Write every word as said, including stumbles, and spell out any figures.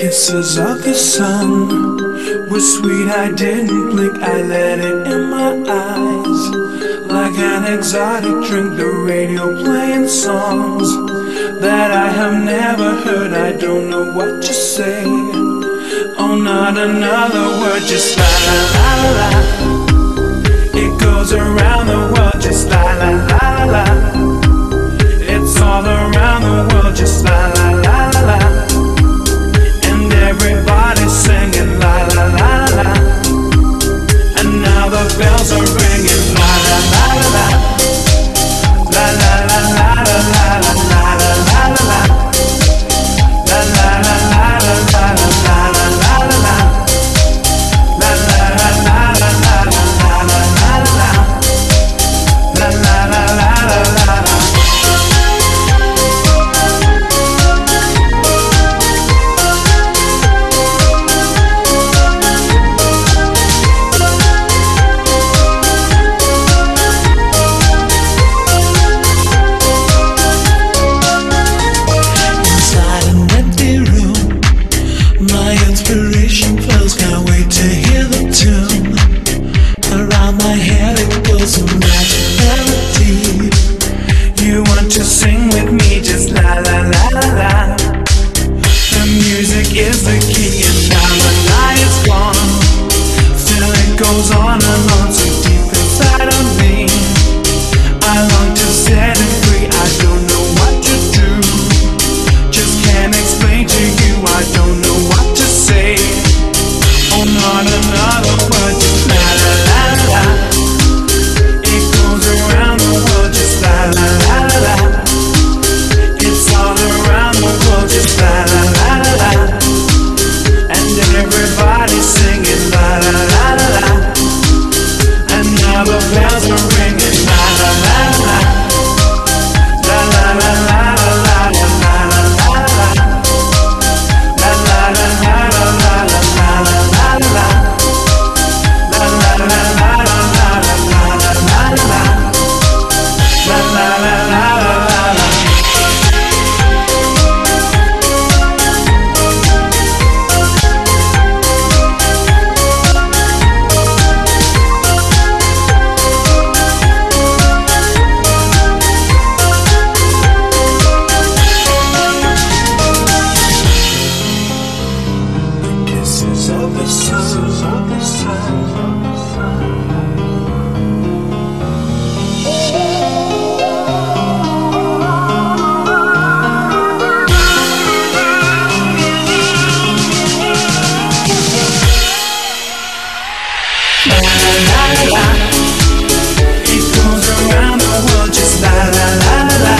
Kisses of the sun were sweet, I didn't blink, I let it in my eyes. Like an exotic drink, the radio playing songs that I have never heard, I don't know what to say. Oh, not another word, just la la la la la. It goes around the world, just la la la la la. It's all around the world, just la la la la la. Everybody's singing la la la la, and now the bells are ringing la la la la la, la la la la la la la la la la la, la la la la la la la la la la, la la la la la la la la la la la. It goes around the world, just la la la la.